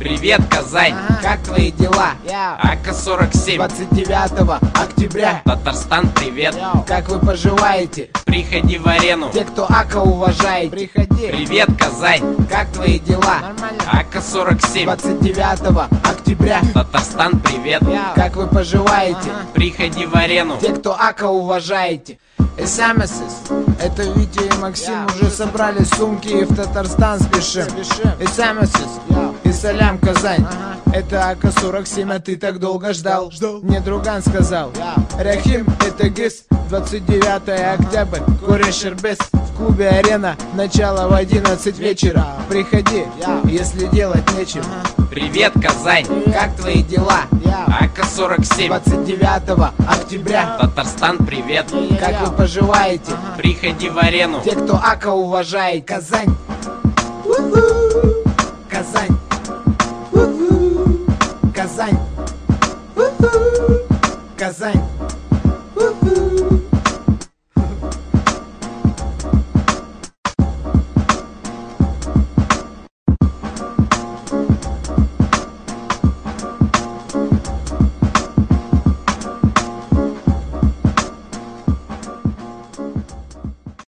Привет, Казань! Как твои дела? АК-47, 29 октября. Татарстан, привет! Как вы поживаете? Приходи в арену. Те, кто АК уважает, приходи. Привет, Казань! Как твои дела? АК-47, 29 октября. Татарстан, привет! Как вы поживаете? Приходи в арену. Те, кто АК уважаете. СМС, это Витя и Максим уже собрали сумки и в Татарстан спешим. СМС, и салям, Казань. Это АК-47, а ты так долго ждал. Мне друган сказал. Рахим, это ГИС, 29 октября, Куриш-Ирбис. В клубе Арена, начало в 11 вечера. Приходи, если делать нечего. Привет, Казань! Как твои дела? АК-47, 29 октября. Татарстан, привет! Как вы поживаете? Приходи в арену. Те, кто АК уважает. Казань. Казань. Казань.